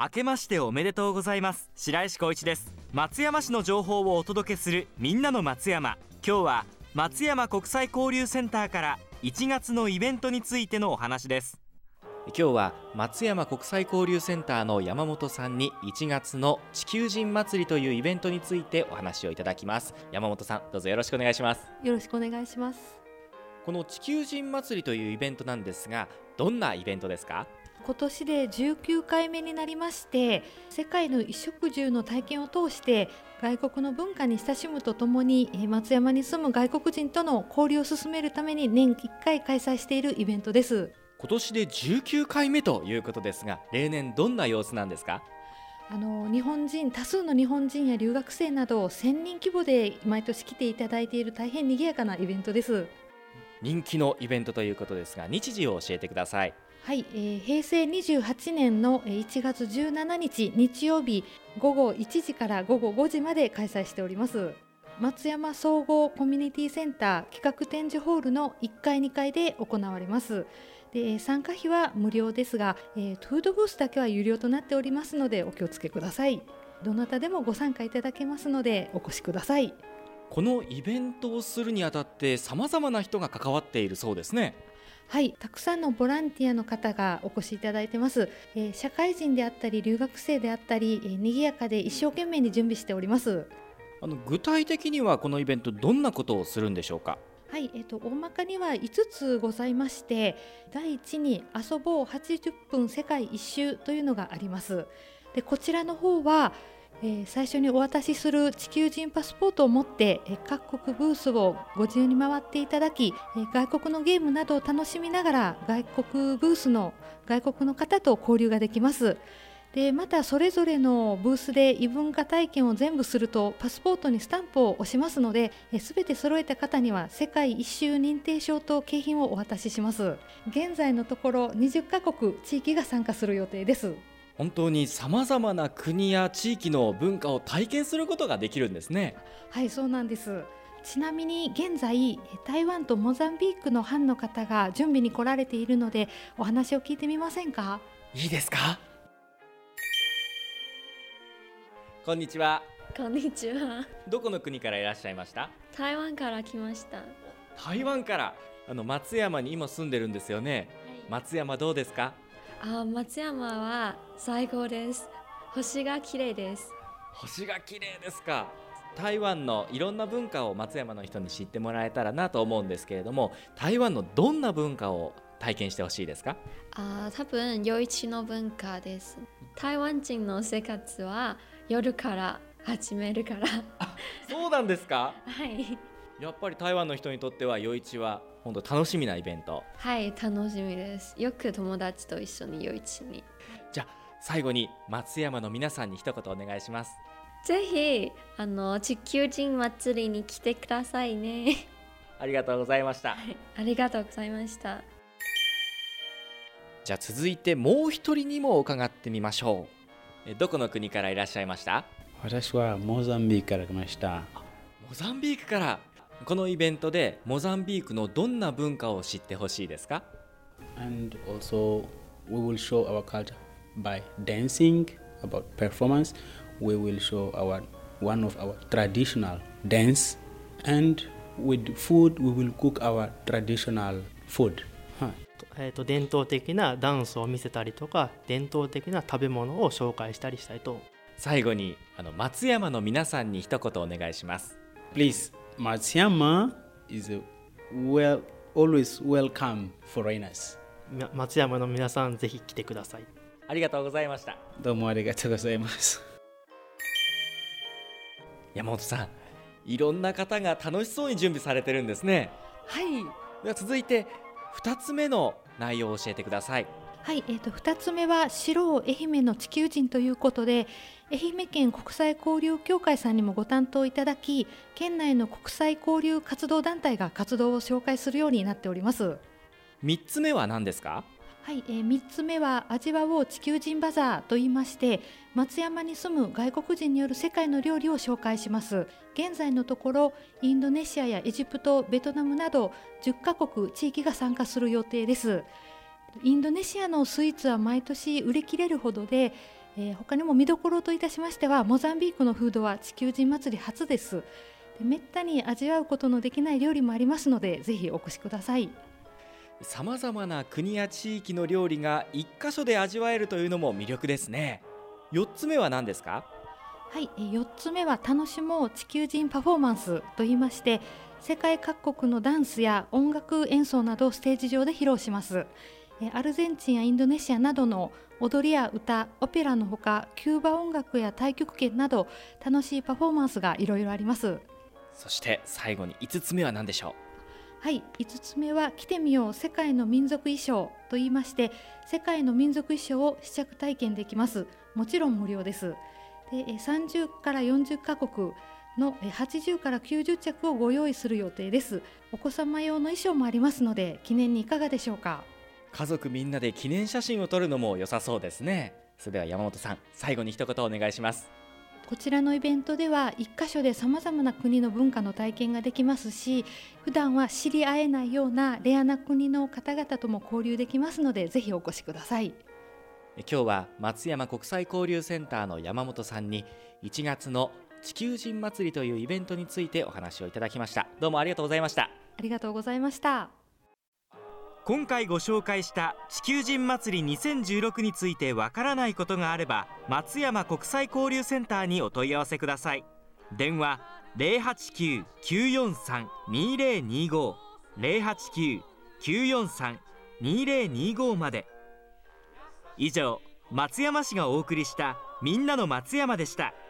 明けましておめでとうございます。白石浩一です。松山市の情報をお届けするみんなの松山。今日は松山国際交流センターから1月のイベントについてのお話です。今日は松山国際交流センターの山本さんに1月の地球人祭りというイベントについてお話をいただきます。山本さん、どうぞよろしくお願いします。 よろしくお願いします。 この地球人祭りというイベントなんですが、どんなイベントですか？ 今年で19回目になりまして、世界の衣食住の体験を通して外国の文化に親しむとともに、松山に住む外国人との交流を進めるために年1回開催しているイベントです。 今年で19回目ということですが、例年どんな様子なんですか？ 多数の日本人や留学生など1000人規模で毎年来ていただいている大変賑やかなイベントです。 人気のイベントということですが、日時を教えてください。 はい、平成28年の1月17日日曜日午後1時から午後5時まで開催しております。松山総合コミュニティセンター企画展示ホールの1階2階で行われます。で、参加費は無料ですが、フードブースだけは有料となっておりますのでお気をつけください。どなたでもご参加いただけますのでお越しください。 このイベントをするにあたって様々な人が関わっているそうですね。 はい、たくさんのボランティアの方がお越しいただいてます。社会人であったり留学生であったり、賑やかで一生懸命に準備しております。 具体的にはこのイベントどんなことをするんでしょうか？ はい、大まかには5つございまして、第1に遊ぼう80分世界一周というのがあります。で、こちらの方は最初にお渡しする地球人パスポートを持って各国ブースをご自由に回っていただき、外国のゲームなどを楽しみながら外国ブースの外国の方と交流ができます。で、またそれぞれのブースで異文化体験を全部するとパスポートにスタンプを押しますので、全て揃えた方には世界一周認定証と景品をお渡しします。現在のところ20カ国地域が参加する予定です。 本当に様々な国や地域の文化を体験することができるんですね。 はい、そうなんです。ちなみに現在台湾とモザンビークの班の方が準備に来られているので、お話を聞いてみませんか？ いいですか？こんにちは。 こんにちは。 どこの国からいらっしゃいました？ 台湾から来ました。 台湾から。松山に今住んでるんですよね。 はい、 松山どうですか？ 松山は最高です。星が綺麗です。 星が綺麗ですか？台湾のいろんな文化を松山の人に知ってもらえたらなと思うんですけれども、台湾のどんな文化を体験してほしいですか？ 多分夜市の文化です。台湾人の生活は夜から始めるからそうなんですか？ はい、 やっぱり台湾の人にとっては夜市は本当楽しみなイベント。 はい、楽しみです。よく友達と一緒に夜市に。 じゃあ最後に松山の皆さんに一言お願いします。 ぜひ地球人祭りに来てくださいね。 ありがとうございました。 はい、ありがとうございました。 じゃあ続いてもう一人にも伺ってみましょう。どこの国からいらっしゃいました？ 私はモザンビークから来ました。 モザンビークから。このイベントでモザンビークのどんな文化を知ってほしいですか？ And also we will show our culture by dancing, about performance. We will show one of our traditional dance, and with food we will cook our traditional food. 伝統的なダンスを見せたりとか、伝統的な食べ物を紹介したりしたいと。 最後に松山の皆さんに一言お願いします。 Please, Matsuyama is always welcome foreigners. 松山の皆さん、ぜひ来てください。 ありがとうございました。 どうもありがとうございます。 山本さん、いろんな方が楽しそうに準備されてるんですね。 はい、 では続いて2つ目の内容を教えてください。 はい、2つ目は白愛媛の地球人ということで、愛媛県国際交流協会さんにもご担当いただき、県内の国際交流活動団体が活動を紹介するようになっております。 3つ目は何ですか？ はい、3つ目は味わおう地球人バザーといいまして、松山に住む外国人による世界の料理を紹介します。現在のところインドネシアやエジプト、ベトナムなど10カ国地域が参加する予定です。インドネシアのスイーツは毎年売り切れるほどで、 他にも見どころといたしましては、モザンビークのフードは地球人祭り初です。めったに味わうことのできない料理もありますので、ぜひお越しください。 さまざまな国や地域の料理が一箇所で味わえるというのも魅力ですね。4つ目は何ですか？ はい、4つ目は楽しもう地球人パフォーマンスといいまして、世界各国のダンスや音楽演奏などをステージ上で披露します。アルゼンチンやインドネシアなどの踊りや歌、オペラのほか、キューバ音楽や太極拳など楽しいパフォーマンスがいろいろあります。 そして最後に5つ目は何でしょう？ はい、5つ目は来てみよう世界の民族衣装といいまして、世界の民族衣装を試着体験できます。もちろん無料です。で、30から40カ国の80から90着をご用意する予定です。お子様用の衣装もありますので、記念にいかがでしょうか？ 家族みんなで記念写真を撮るのも良さそうですね。それでは山本さん、最後に一言お願いします。 こちらのイベントでは1カ所でさまざまな国の文化の体験ができますし、普段は知り合えないようなレアな国の方々とも交流できますので、ぜひお越しください。 今日は松山国際交流センターの山本さんに1月の地球人祭りというイベントについてお話をいただきました。どうもありがとうございました。 ありがとうございました。 今回ご紹介した地球人祭り2016についてわからないことがあれば、松山国際交流センターにお問い合わせください。電話 089-943-2025 089-943-2025 まで。以上、松山市がお送りしたみんなの松山でした。